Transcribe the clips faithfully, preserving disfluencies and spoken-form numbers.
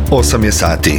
osam je sati.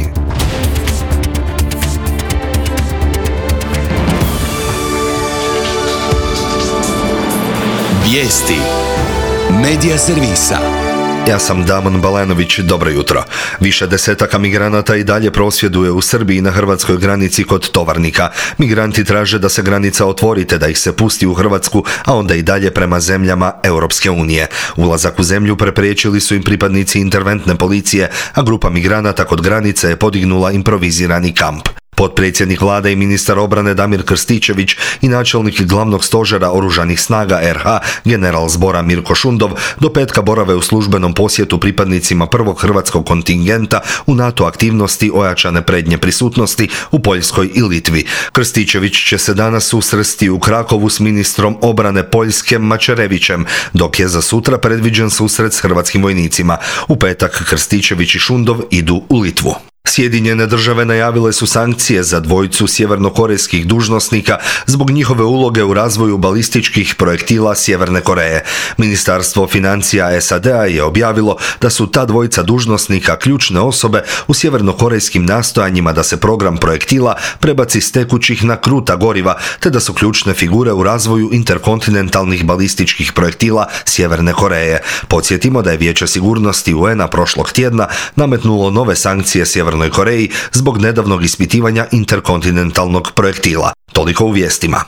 Vijesti Medija servisa. Ja sam Damon Balenović, dobro jutro. Više desetaka migranata i dalje prosvjeduje u Srbiji na hrvatskoj granici kod Tovarnika. Migranti traže da se granica otvori te da ih se pusti u Hrvatsku, a onda i dalje prema zemljama Europske unije. Ulazak u zemlju prepriječili su im pripadnici interventne policije, a grupa migranata kod granice je podignula improvizirani kamp. Potpredsjednik vlade i ministar obrane Damir Krstičević i načelnik glavnog stožera oružanih snaga er ha general zbora Mirko Šundov do petka borave u službenom posjetu pripadnicima prvog hrvatskog kontingenta u NATO aktivnosti ojačane prednje prisutnosti u Poljskoj i Litvi. Krstičević će se danas susresti u Krakovu s ministrom obrane Poljske Mačerevićem, dok je za sutra predviđen susret s hrvatskim vojnicima. U petak Krstičević i Šundov idu u Litvu. Sjedinjene države najavile su sankcije za dvojicu sjevernokorejskih dužnosnika zbog njihove uloge u razvoju balističkih projektila Sjeverne Koreje. Ministarstvo financija es a de a je objavilo da su ta dvojica dužnosnika ključne osobe u sjevernokorejskim nastojanjima da se program projektila prebaci s tekućih na kruta goriva, te da su ključne figure u razvoju interkontinentalnih balističkih projektila Sjeverne Koreje. Podsjetimo da je Vijeće sigurnosti u en a prošlog tjedna nametnulo nove sankcije Sjevernoj Koreji zbog nedavnog ispitivanja interkontinentalnog projektila. Toliko u vijestima.